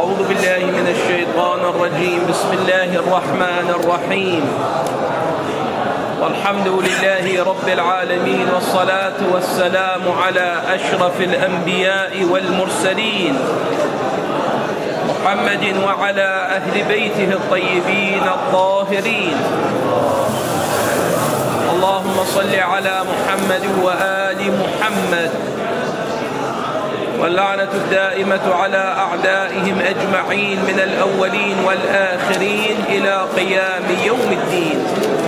أعوذ بالله من الشيطان الرجيم. بسم الله الرحمن الرحيم. والحمد لله رب العالمين، والصلاة والسلام على أشرف الأنبياء والمرسلين محمد وعلى أهل بيته الطيبين الطاهرين. اللهم صل على محمد وآل محمد، واللعنة الدائمة على أعدائهم أجمعين من الأولين والآخرين إلى قيام يوم الدين.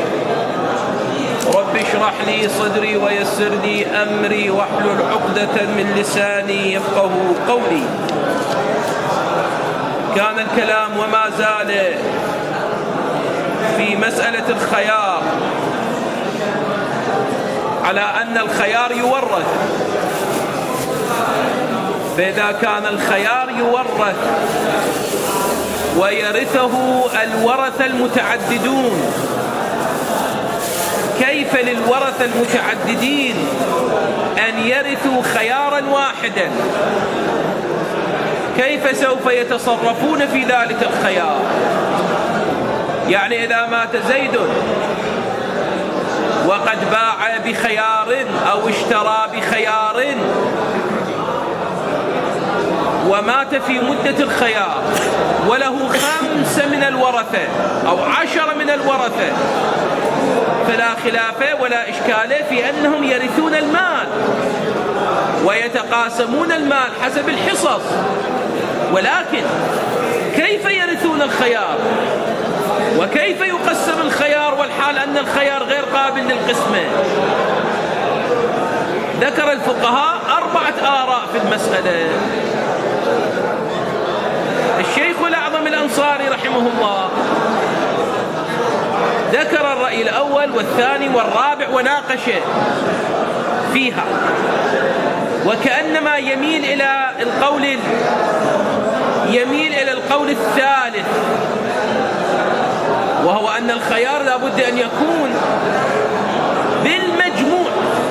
رب اشرح لي صدري ويسر لي أمري واحلل عقدة من لساني يفقه قولي. كان الكلام وما زال في مسألة الخيار، على أن الخيار يورث، فإذا كان الخيار يورث ويرثه الورثة المتعددون، كيف للورثة المتعددين أن يرثوا خيارا واحدا؟ كيف سوف يتصرفون في ذلك الخيار؟ يعني إذا مات زيد وقد باع بخيار أو اشترى بخيار ومات في مدة الخيار وله 5 من الورثة أو 10 من الورثة، فلا خلاف ولا إشكال في أنهم يرثون المال ويتقاسمون المال حسب الحصص، ولكن كيف يرثون الخيار؟ وكيف يقسم الخيار والحال أن الخيار غير قابل للقسمة؟ ذكر الفقهاء 4 آراء في المسألة. الشيخ الأعظم الأنصاري رحمه الله ذكر الرأي الأول والثاني والرابع وناقش فيها، وكأنما يميل إلى القول الثالث، وهو أن الخيار لا بد أن يكون بالمجموع.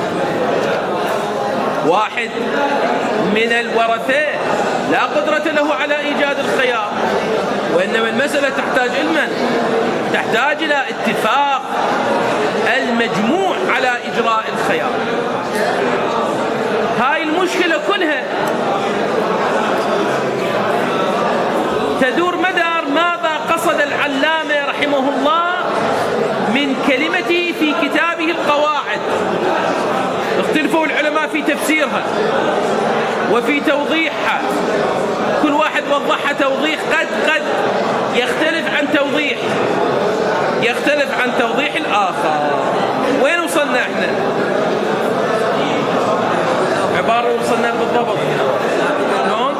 واحد من الورثة لا قدرة له على إيجاد الخيار، وإنما المسألة تحتاج علما، تحتاج إلى اتفاق المجموع على إجراء الخيار. هاي المشكلة كلها تدور مدار ماذا قصد العلامة رحمه الله من كلمته في كتابه القواعد. اختلفوا العلماء في تفسيرها وفي توضيحها، كل واحد وضحها توضيح قد يختلف عن توضيح الآخر. وين وصلنا احنا؟ عبارة وصلنا بالضبط شلون؟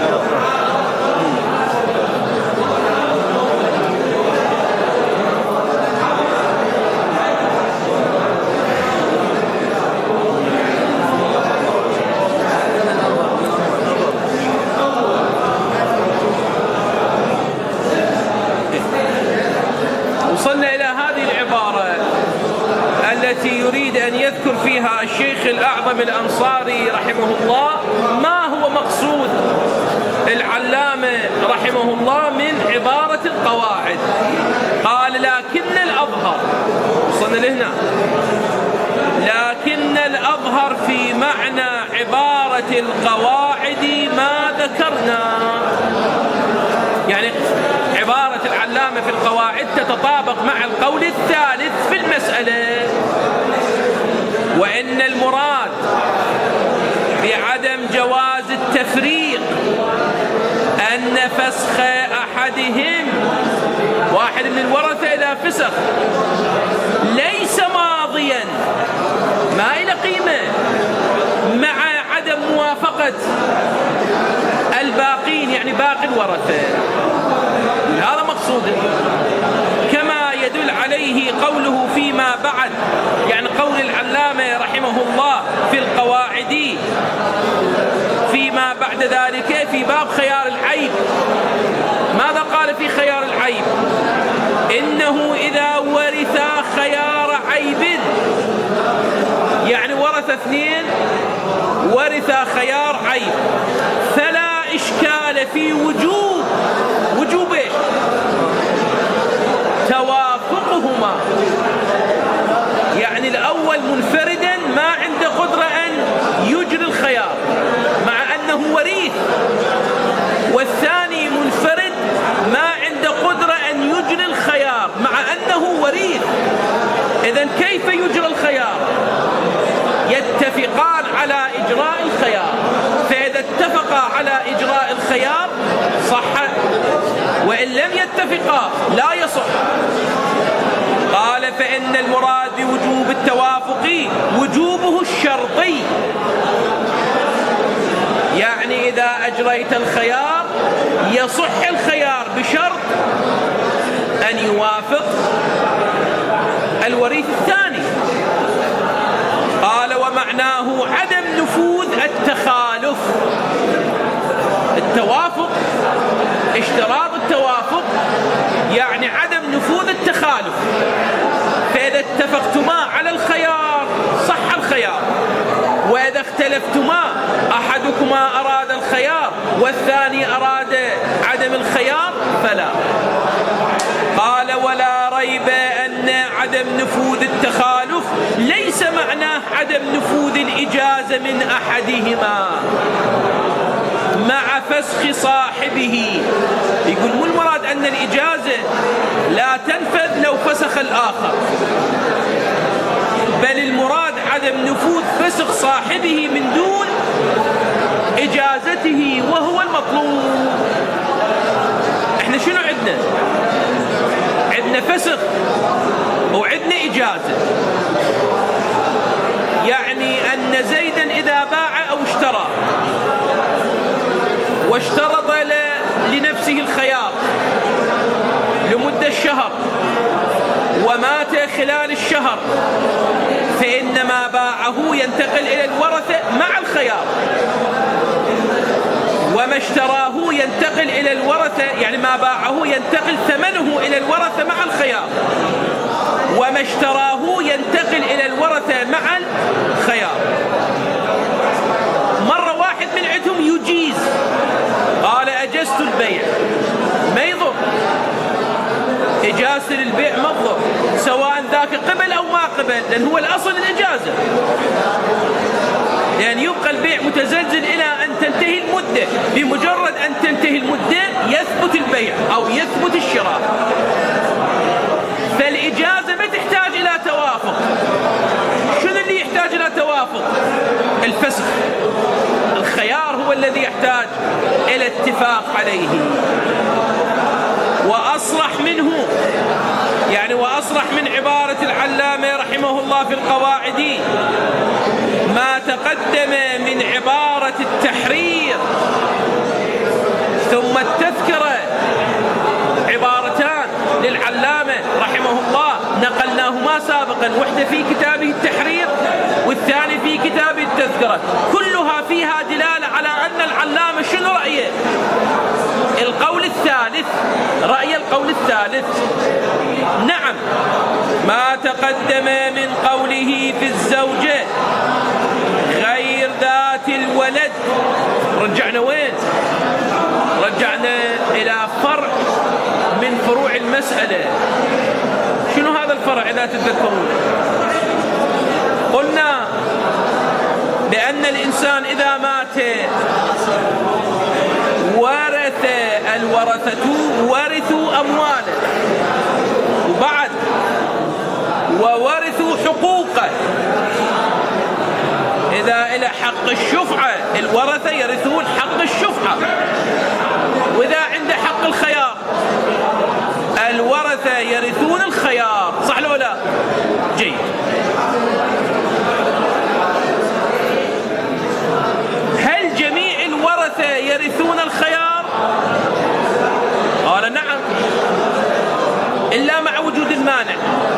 وصلنا إلى هذه العبارة التي يريد أن يذكر فيها الشيخ الأعظم الأنصاري رحمه الله ما هو مقصود العلامة رحمه الله من عبارة القواعد. قال لكن الأظهر، وصلنا لهنا، لكن الأظهر في معنى عبارة القواعد ما ذكرنا. يعني عبارة العلامة في القواعد تتطابق مع القول الثالث في المسألة، وإن المراد بعدم جواز التفريق أن فسخ أحدهم، واحد من الورثة إذا فسخ، ليس ماضيا، ما إلى قيمة، مع عدم موافقة الباقين، يعني باقي الورثة. هذا مقصوده، كما يدل عليه قوله فيما بعد، يعني قول العلامة رحمه الله في القواعد فيما بعد ذلك في باب خيار العيب. ماذا قال في خيار العيب؟ إنه إذا ورث خيار عيب، يعني ورث 2 ورث خيار عيب، فلا إشكال في وجوب يجرى الخيار؟ يتفقان على إجراء الخيار، فإذا اتفقا على إجراء الخيار صح، وإن لم يتفقا لا يصح. قال فإن المراد بوجوب التوافق وجوبه الشرطي، يعني إذا أجريت الخيار يصح الخيار بشرط أن يوافق الوريث الثاني. قال ومعناه عدم نفوذ التخالف. التوافق، اشتراط التوافق يعني عدم نفوذ التخالف، فإذا اتفقتما على الخيار صح الخيار، وإذا اختلفتما أحدكما أراد الخيار والثاني أراد عدم الخيار فلا. قال ولا ريب أن عدم نفوذ التخالف ليس معناه عدم نفوذ الإجازة من أحدهما مع فسخ صاحبه. يقول مو المراد أن الإجازة لا تنفذ لو فسخ الآخر، بل المراد عدم نفوذ فسخ صاحبه من دون إجازته، وهو المطلوب. احنا شنو عندنا؟ عندنا فسخ وعندنا إجازة. يعني أن زيدا إذا باع أو اشترى واشترط لنفسه الخيار لمدة شهر ومات خلال الشهر، فإن ما باعه ينتقل إلى الورثة مع الخيار، وما اشتراه ينتقل إلى الورثة، يعني ما باعه ينتقل ثمنه إلى الورثة مع الخيار، وما اشتراه ينتقل إلى الورثة مع الخيار. مرة واحد من عندهم يجيز، قال أجزت البيع، ما يضر، إجازة للبيع ما تضر، سواء ذاك قبل أو ما قبل، لأن هو الأصل الإجازة، لأن يبقى البيع متزلزل إلى أن تنتهي المدة. بمجرد أن تنتهي المدة يثبت البيع أو يثبت الشراء. فالإجازة ما تحتاج إلى توافق. شنو اللي يحتاج إلى توافق؟ الفسخ. الخيار هو الذي يحتاج إلى اتفاق عليه. وأصرح منه، يعني وأصرح من عبارة العلامة رحمه الله في القواعد ما تقدم من عبارة التحرير ثم التذكرة، عبارتان للعلامة رحمه الله نقلناهما سابقا، واحدة في كتابه التحرير والثاني في كتابه التذكرة، كلها فيها دلالة على أن العلامة شنو رأيه؟ القول الثالث، رأي القول الثالث. نعم، ما تقدم من قوله في الزوجة غير ذات الولد، رجعنا وين؟ رجعنا إلى فرع من فروع المسألة. شنو هذا الفرع إذا تتذكرون؟ قلنا بأن الإنسان إذا مات ورث الورثة ورثوا أمواله، وبعد وورثوا حقوقه. إذا إلى حق الشفعة الورثة يرثون حق الشفعة، وإذا عنده حق الخيار الورثة يرثون الخيار، صح لو لا؟ جيد. هل جميع الورثة يرثون الخيار؟ قال نعم، إلا مع وجود المانع.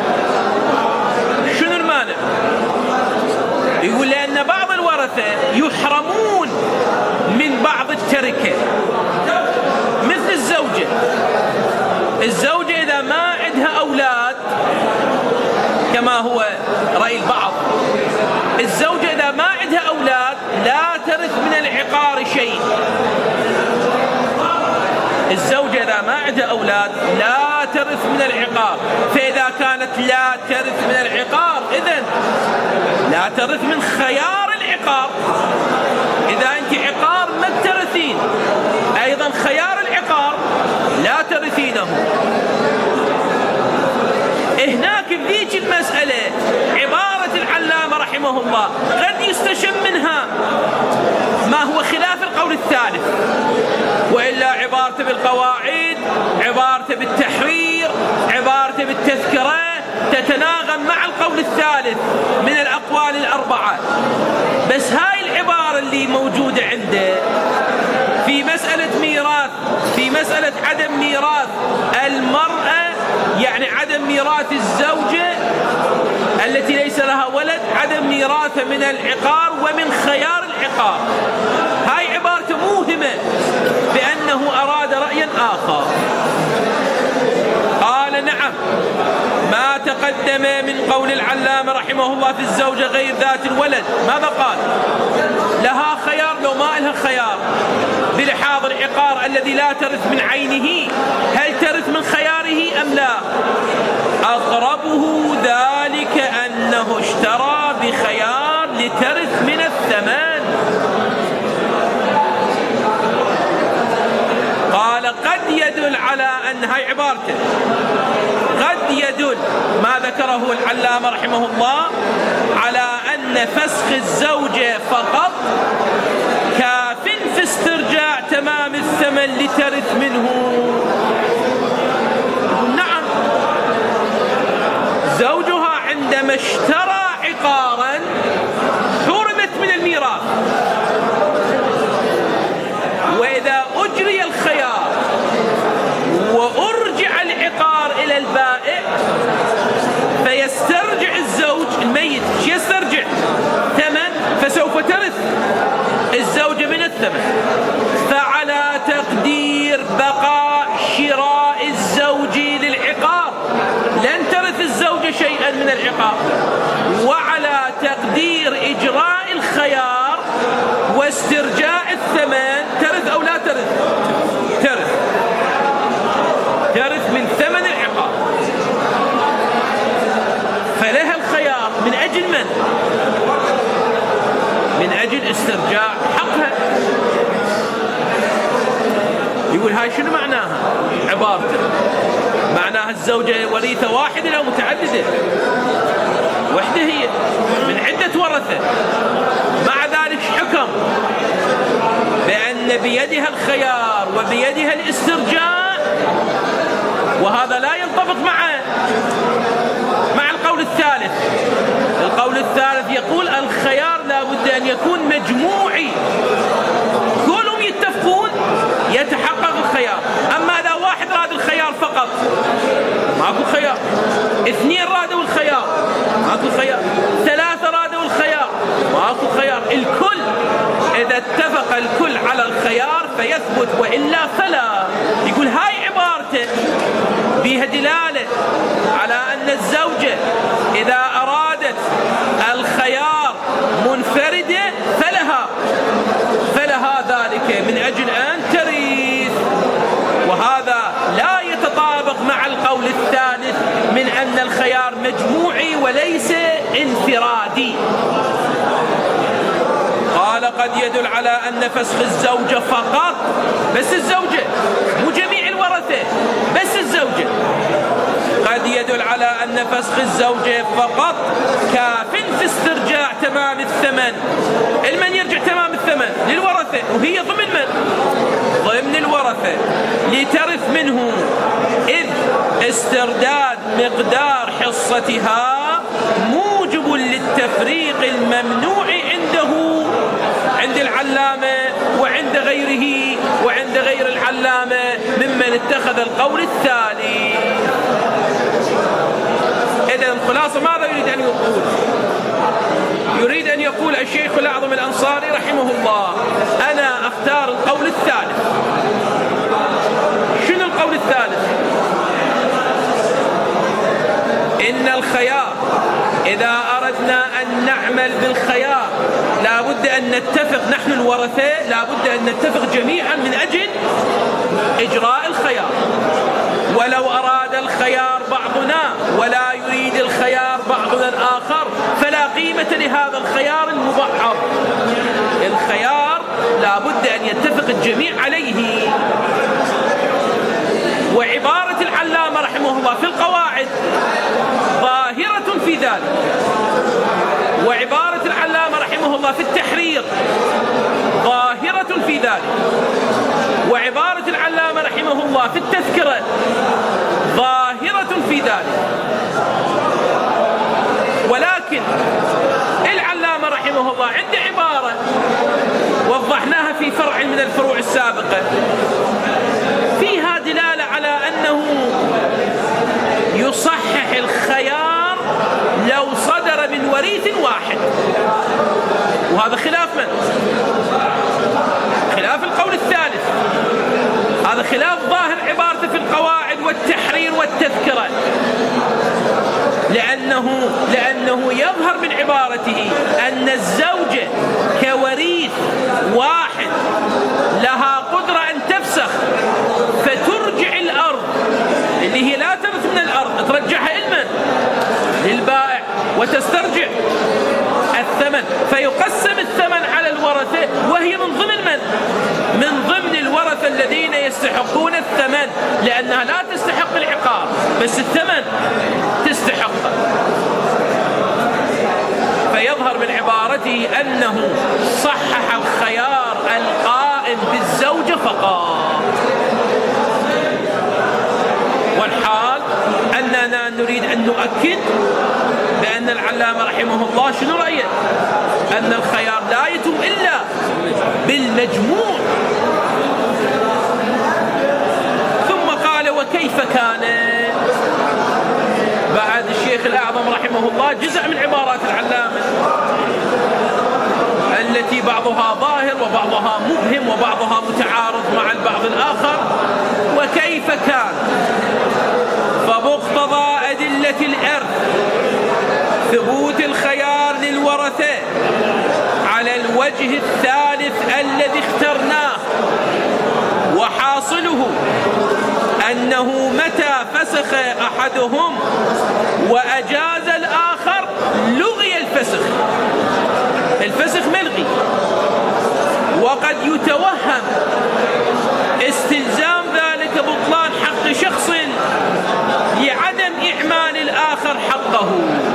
شنو المانع؟ يقول لأن بعض الورثة يحرمون من بعض التركة، مثل الزوجة. الزوجة إذا ما عندها أولاد كما هو رأي البعض، الزوجة إذا ما عندها أولاد لا ترث من العقار شيء. الزوجة إذا ما عندها أولاد لا ترث من العقار، فإذا كانت لا ترث من العقار إذن لا ترث من خيار العقار. إذا أنت عقار ما ترثين، أيضا خيار العقار لا ترثينه. هناك بذيك المسألة الثالث، وإلا عبارته بالقواعد، عبارته بالتحرير، عبارته بالتذكرة تتناغم مع القول الثالث من الأقوال الأربعة. بس هاي العبارة اللي موجودة عنده في مسألة ميراث، في مسألة عدم ميراث المرأة، يعني عدم ميراث الزوجة التي ليس لها ولد، عدم ميراثه من العقار ومن خيار العقار، هاي عبارته موهمة بأنه أراد رأيا آخر. قال نعم، ما تقدم من قول العلامة رحمه الله في الزوجة غير ذات الولد، ماذا قال؟ لها خيار لو ما لها خيار، بلحاظ العقار الذي لا ترث من عينه، هل ترث من خياره أم لا؟ أقربه ذلك أنه اشترى بخيار لترث من الثمن. قال قد يدل على أن، هاي عبارته، قد يدل ما ذكره العلامة رحمه الله على أن فسخ الزوجة فقط كاف في استرجاع تمام الثمن لترث منه. نعم، زوجها عندما اشترى عقارا حرمت من الميراث، وإذا أجري الخيار وأرجع العقار إلى البائع فيسترجع الزوج الميت، يسترجع ثمن، فسوف ترث الزوجة من الثمن. فعلى تقدير بقاء شراء الزوج للعقار لن ترث الزوجة شيئا من العقار، وعلى تقدير إجراء الخيار واسترجاع الثمن ترث أو لا ترث؟ ترث من ثمن العقار. فلها الخيار من أجل من؟ من أجل استرجاع حقها. يقول هاي شنو معناها؟ عبارته معناها الزوجة وريثة واحدة أو متعددة؟ وحدة هي من عدة ورثة. مع ذلك حكم بأن بيدها الخيار وبيدها الاسترجاع، وهذا لا ينطبق مع القول الثالث. القول الثالث يقول الخيار لا بد أن يكون مجموعي، كلهم يتفقون يتحقق الخيار. أما إذا واحد راد الخيار فقط ماكو خيار، اثنين رادوا الخيار ماكو خيار، ثلاثة رادوا الخيار ماكو خيار. الكل إذا اتفق الكل على الخيار فيثبت، وإلا فلا. يقول هاي عبارته بها دلالة على أن الزوجة إذا أرادت الخيار منفردة فلها ذلك من أجل أن ترث، وهذا لا يتطابق مع القول الثالث من أن الخيار مجموعي وليس انفرادي. قال قد يدل على أن فسخ الزوجة فقط، بس الزوجة مو جميع الورثة، بس الزوجة، قد يدل على أن فسخ الزوجة فقط كاف في استرجاع تمام الثمن. المن يرجع تمام الثمن للورثة، وهي ضمن من؟ ضمن الورثة، لترث منه، إذ استرداد مقدار حصتها موجب للتفريق الممنوع عند العلامة وعند غيره وعند غير العلامة ممن اتخذ القول الثاني. إذن الخلاصة ماذا يريد أن يقول؟ يريد أن يقول الشيخ الأعظم الأنصاري رحمه الله أنا أختار القول الثالث. شنو القول الثالث؟ إن الخيار إذا أردنا أن نعمل بالخيار لا بد أن نتفق نحن الورثة، لا بد أن نتفق جميعا من أجل إجراء الخيار. ولو أراد الخيار بعضنا ولا يريد الخيار بعضنا الآخر فلا قيمة لهذا الخيار المبعض. الخيار لا بد أن يتفق الجميع عليه. وعبارة العلامة رحمه الله في القواعد ظاهرة في ذلك، وعبارة العلامة رحمه الله في التحرير ظاهرة ظاهرة في ذلك. وعبارة العلامة رحمه الله في التذكرة ظاهرة في ذلك. ولكن العلامة رحمه الله عند عبارة وضحناها في فرع من الفروع السابقة فيها دلالة على أنه يصحح الخيار لو صدر من وريث واحد، وهذا خلاف من؟ خلاف القول الثالث. هذا خلاف ظاهر عبارته في القواعد والتحرير والتذكرة، لأنه يظهر من عبارته أن الزوجة كوريث واحد لها قدرة أن تفسخ فترجع الأرض اللي هي لا ترث من الأرض، ترجعها للبائع وتسترجع الثمن، فيقسم الثمن على الورثة، وهي من ضمن الورثة الذين يستحقون الثمن، لأنها لا تستحق العقار بس الثمن تستحقه. فيظهر من عبارته أنه صحح الخيار القائم بالزوجة فقط. والحال أننا نريد أن نؤكد بأن العلامة رحمه الله شنو رأيه؟ أن الخيار لا يتم إلا بالمجموع. ثم قال وكيف كان؟ بعد الشيخ الأعظم رحمه الله جزء من عبارات العلامة التي بعضها ظاهر وبعضها مبهم وبعضها متعارض مع البعض الآخر. وكيف كان؟ فمقتضى أدلة الإرث ثبوت الخيار للورثة على الوجه الثالث الذي اخترناه، وحاصله أنه متى فسخ أحدهم وأجاز الآخر لغي الفسخ ملغي. وقد يتوهم استلزام ذلك بطلان حق شخص لعدم إعمال الآخر حقه.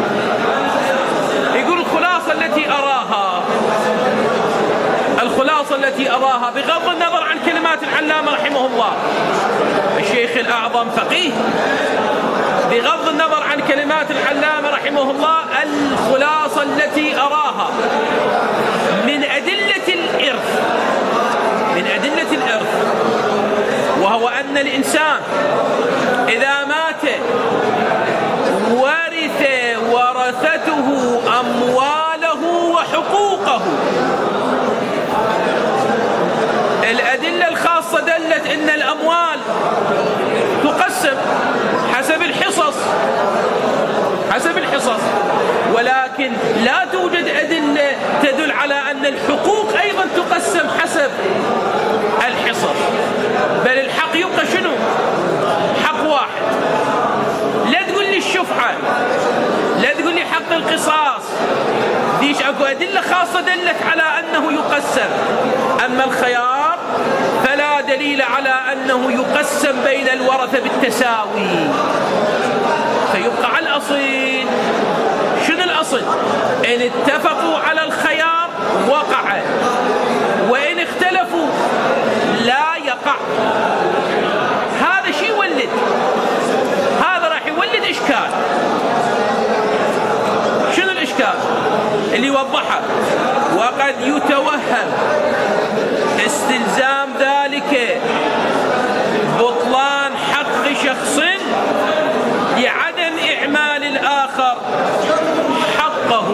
يقول الخلاصة التي أراها بغض النظر عن كلمات العلامة رحمه الله، الشيخ الأعظم فقيه، بغض النظر عن كلمات العلامة رحمه الله، الخلاصة التي أراها من أدلة الإرث وهو أن الإنسان إذا مات ورث ورثته أمواله وحقوقه. الأدلة الخاصة دلت أن الأموال تقسم حسب الحصص، ولكن لا توجد أدلة تدل على أن الحقوق أيضا تقسم حسب الحصص، بل الحق يبقى شنو؟ حق واحد. لا تقول لي الشفعة، لا تقول لي حق القصاص، ديش أكو أدلة خاصة دلت على أنه يقسم. أما الخيار فلا دليل على أنه يقسم بين الورثة بالتساوي، فيبقى على الأصل. شنو الأصل؟ إن اتفقوا على الخيار وقع، وإن اختلفوا لا يقع. هذا شيء يولد، هذا راح يولد إشكال. شنو الإشكال اللي يوضحه؟ وقد يتوهم استلزام ذلك بطلان حق شخص لعدم إعمال الآخر حقه.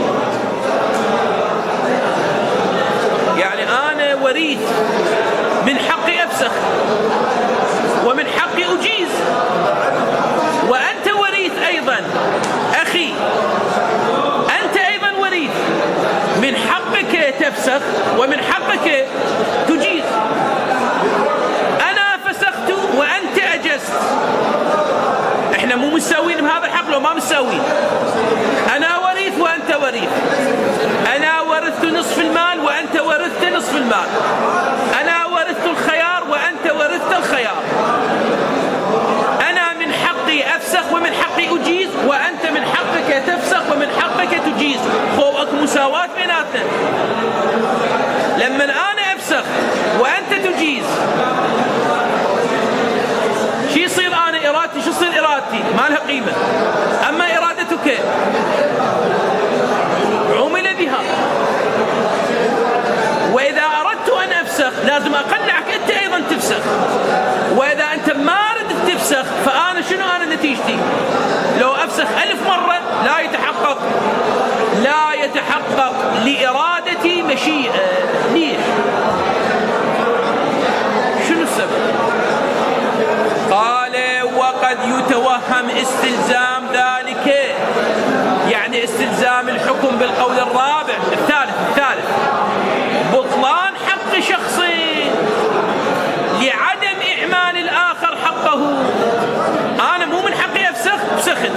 يعني أنا وريث، من حقي أفسخ ومن حقي أجيز، وأنت وريث أيضا أخي، أنت أيضا وريث، من حقك تفسخ ومن حقك تجيز. أنا فسخت وأنت أجزت، إحنا مو مساوين بهذا الحق لو ما مساوين. أنا وريث وأنت وريث، أنا ورثت نصف المال وأنت ورثت نصف المال، أنا ورثت الخيار وأنت ورثت الخيار، أنا من حقي أفسخ ومن حقي أجيز، وأنت من حقك تفسخ ومن حقك تجيز. هو أكو مساواة بيناتنا. لما أنا أفسخ شو يصير أنا إرادتي؟ شو يصير إرادتي؟ ما لها قيمة. أما إرادتك عمل بها. وإذا أردت أن أفسخ لازم أقنعك أنت أيضا تفسخ. وإذا أنت ما ردت تفسخ فأنا شنو أنا نتيجتي؟ لو أفسخ 1000 مرة لا يتحقق لإرادتي مشيئة. ليش؟ شنو السبب؟ قال وقد يتوهم استلزام ذلك، يعني استلزام الحكم بالقول الرابع الثالث بطلان حق شخص لعدم إعمال الآخر حقه. أنا مو من حقي أفسخ، فسخت.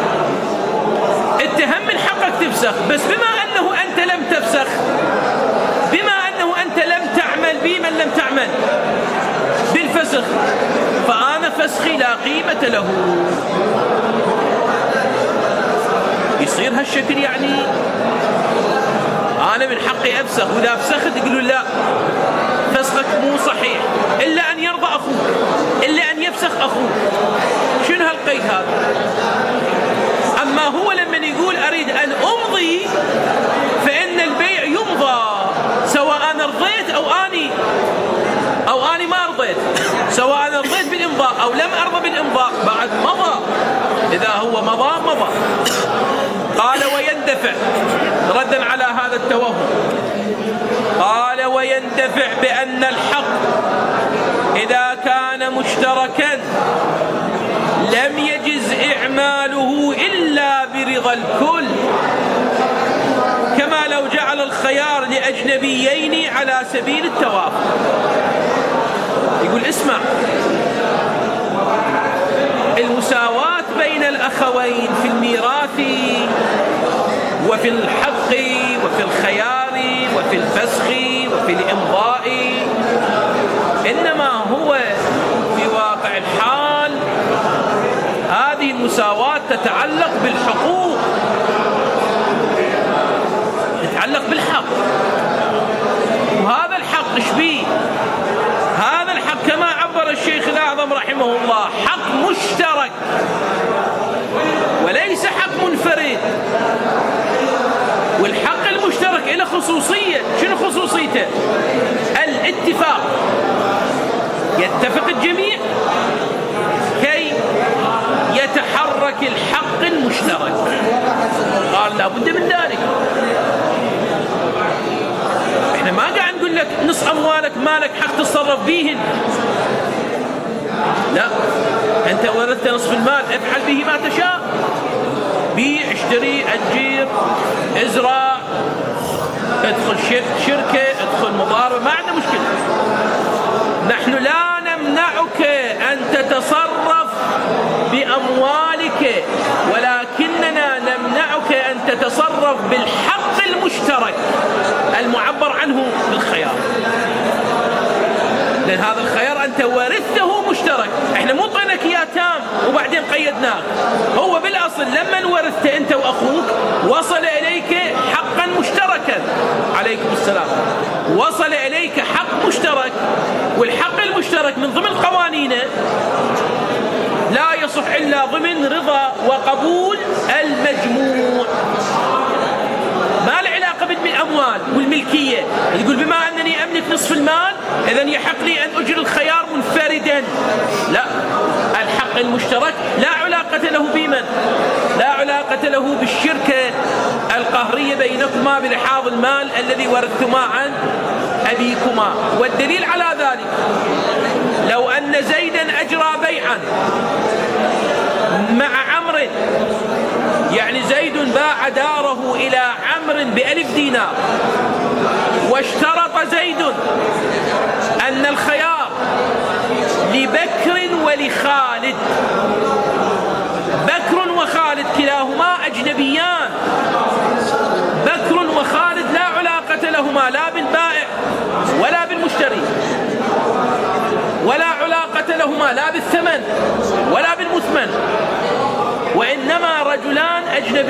اتهم من حقك تفسخ، بس بما أنه أنت لم تفسخ، بما أنه أنت لم تعمل بمن لم تعمل بالفسخ، فأنا فسخي لا قيمة له. يصير هالشكل، يعني أنا من حقي أفسخ، وإذا فسخت يقولوا لا فسخك مو صحيح إلا أن يرضى أخوك، إلا أن يفسخ أخوك. شنو هالقيد هذا؟ أما هو لما يقول أريد أن أمضي فإن البيع يمضى سواء أنا رضيت أو أني ما رضيت، سواء أنا رضيت بالإمضاء أو لم أرضى بالإمضاء، بعد مضى. إذا هو مضى. قال ويندفع ردا على هذا التوهم، قال ويندفع بأن الحق إذا كان مشتركا لم يجز إعماله إلا برضا الكل، كما لو جعل الخيار لأجنبيين على سبيل التوافق. يقول اسمع، المساواة بين الأخوين في الميراث وفي الحق وفي الخيار وفي الفسخ وفي الإمضاء إنما هو في واقع الحال هذه المساواة تتعلق بالحقوق، تتعلق بالحق. وهذا الحق ايش بيه؟ هذا الحق كما عبر الشيخ الأعظم رحمه الله حق مشترك وليس حق منفرد. والحق المشترك له خصوصية. شنو خصوصيته؟ الاتفاق، يتفق الجميع كي يتحرك الحق المشترك. قال لا بد من ذلك. احنا ما قاعد نقول لك نص اموالك مالك حق تتصرف بيهن، لا، انت ورثت نصف المال افعل به ما تشاء، بيع اشتري اجير ازرع ادخل شركه ادخل مضاربه، ما عندنا مشكله. نحن لا نمنعك ان تتصرف باموالك، ولكننا نمنعك ان تتصرف بالحق المشترك المعبر عنه بالخيار. لأن هذا الخيار أنت ورثته مشترك، احنا مو طيناك إياه تام وبعدين قيدناه. هو بالأصل لما ورثت أنت وأخوك وصل إليك حقا مشتركا. عليكم السلام. وصل إليك حق مشترك، والحق المشترك من ضمن قوانينه لا يصح إلا ضمن رضا وقبول المجموع. ما له علاقة بالأموال والملكية. يقول بما أنني أملك نصف المال إذن يحق لي أن أجري الخيار منفردا. لا، الحق المشترك لا علاقة له بمن؟ لا علاقة له بالشركة القهرية بينكما بلحاظ المال الذي ورثتما عن أبيكما. والدليل على ذلك لو أن زيدا أجرى بيعا مع عمرو، يعني زيد باع داره إلى عمرو ب1000 دينار، واشترط زيد أن الخيار لبكر ولخالد. بكر وخالد كلاهما أجنبيان، بكر وخالد لا علاقة لهما لا بالبائع ولا بالمشتري، ولا علاقة لهما لا بالثمن ولا بالمثمن، وإنما رجلان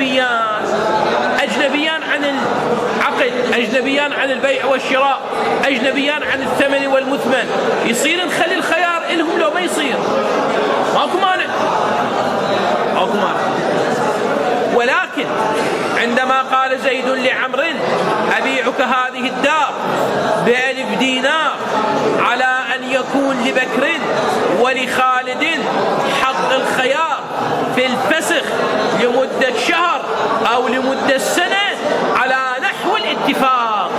أجنبيان عن العقد، أجنبيان عن البيع والشراء، أجنبيان عن الثمن والمثمن، يصير نخلي الخيار إلهم لو ما يصير؟ ماكو مانع. ولكن عندما قال زيد لعمرو أبيعك هذه الدار ب1000 دينار على أن يكون لبكر ولخالد حق الخيار في الفسخ لمدة شهر أو لمدة سنة على نحو الاتفاق،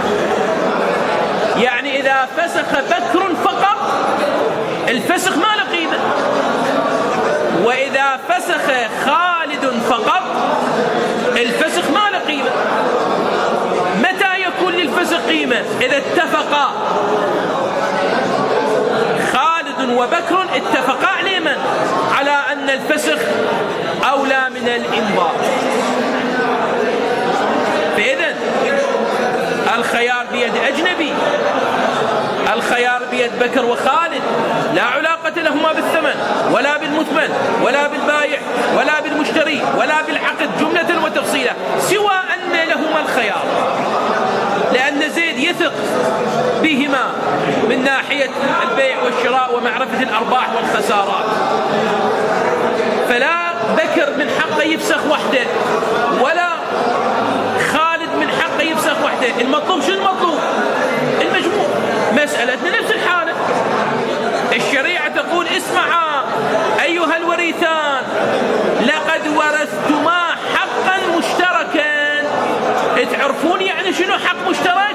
يعني إذا فسخ بكر فقط الفسخ ما له قيمة، وإذا فسخ خالد فقط الفسخ ما له قيمة. متى يكون للفسخ قيمة؟ إذا اتفقا خالد وبكر اتفقا على من؟ على أن الفسخ أولى من الإمضاء. فإذن الخيار بيد أجنبي، الخيار بيد بكر وخالد، لا علاقة لهما بالثمن ولا بالمثمن ولا بالبايع ولا بالمشتري ولا بالعقد جملة وتفصيلا، سوى أن لهما الخيار، لأن زيد يثق بهما من ناحية البيع والشراء ومعرفة الأرباح والخسارات، فلا بكر من حقه يفسخ وحده ولا خالد من حقه يفسخ وحده. المطلوب شو المطلوب؟ المجموع. مسألتنا نفس الحالة، الشريعة تقول اسمعا أيها الوريثان لقد ورثتما حقا مشتركا. تعرفون يعني شنو حق مشترك؟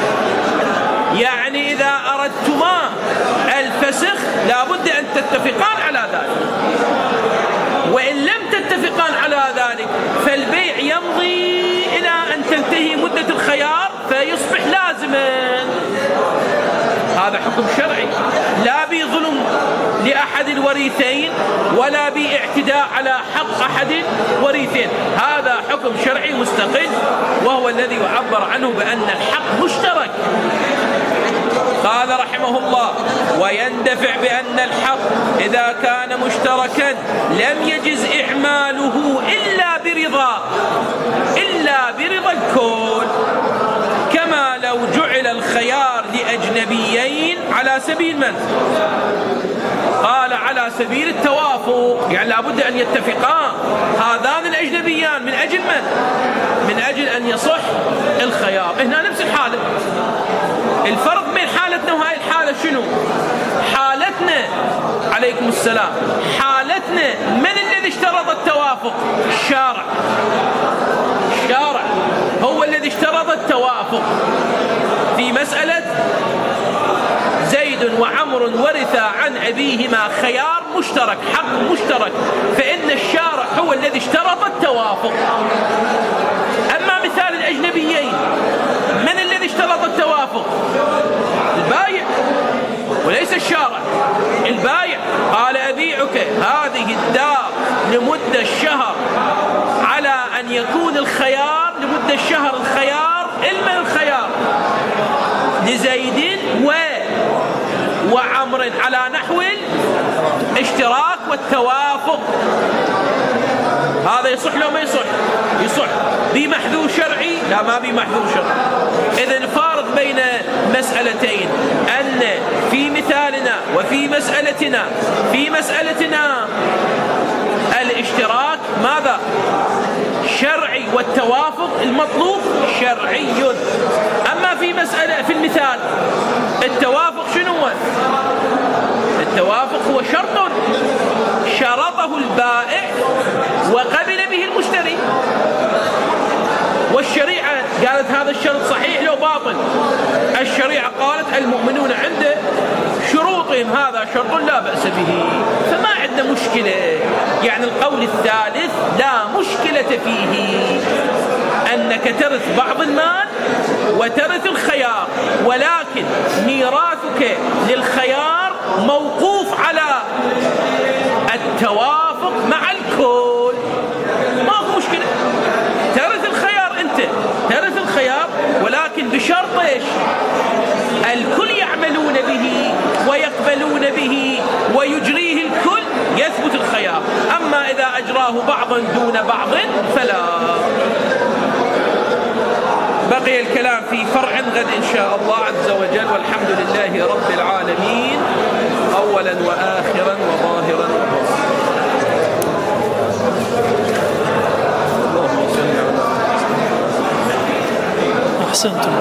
يعني إذا أردتما الفسخ لابد أن تتفقان على ذلك، وإن لم تتفقان على ذلك فالبيع يمضي إلى أن تنتهي مدة الخيار فيصبح لازما. هذا حكم شرعي، لا بظلم لأحد الوريثين ولا باعتداء على حق أحد الوريثين، هذا حكم شرعي مستقل، وهو الذي يعبر عنه بأن الحق مشترك. قال رحمه الله: ويندفع بأن الحق إذا كان مشتركا لم يجز إعماله إلا برضا الكل، كما لو جعل الخيار لأجنبيين على سبيل من؟ قال على سبيل التوافق، يعني لابد أن يتفقان هذان الأجنبيان من أجل من؟ من أجل أن يصح الخيار. هنا نفس الحالة، الفرق بين حالتنا وهاي الحالة شنو؟ حالتنا عليكم السلام، حالتنا من الذي اشترط التوافق؟ الشارع هو الذي اشترط التوافق في مسألة زيد وعمر ورثا عن أبيهما خيار مشترك، حق مشترك، فإن الشارع هو الذي اشترط التوافق. أما مثال الأجنبيين من الذي اشترط التوافق؟ البايع وليس الشارع، البايع. قال: أبيعك هذه الدار لمدة الشهر على أن يكون الخيار لمدة الشهر، الخيار إلمن الخيار لزيد وعمر على نحو الاشتراك والتوافق. هذا يصح لو ما يصح؟ يصح. بمحذور شرعي؟ لا، ما بمحذور شرعي. إذن الفارق بين مسألتين أن في مثالنا وفي مسألتنا الاشتراك ماذا؟ شرعي، والتوافق المطلوب شرعي. أما في المثال التوافق شنو هو؟ التوافق هو شرط شرطه البائع وقبل به المشتري، والشريعة قالت هذا الشرط صحيح لو باطل. الشريعة قالت المؤمنون عند شروطهم هذا شرط لا بأس به، فما عندنا مشكلة. يعني القول الثالث لا مشكلة فيه، أنك ترث بعض المال وترث الخيار، ولكن ميراثك للخيار موقوف على التوافق مع الكل، ما هو مشكلة. ترث الخيار، أنت ترث الخيار، ولكن بشرط إيش؟ الكل يعملون به ويقبلون به ويجريه الكل، يثبت الخيار. أما إذا وما أجراه بعضا دون بعض فلا. بقي الكلام في فرع غد إن شاء الله عز وجل، والحمد لله رب العالمين أولا وآخرا وظاهرا وباطنا. أحسنتم.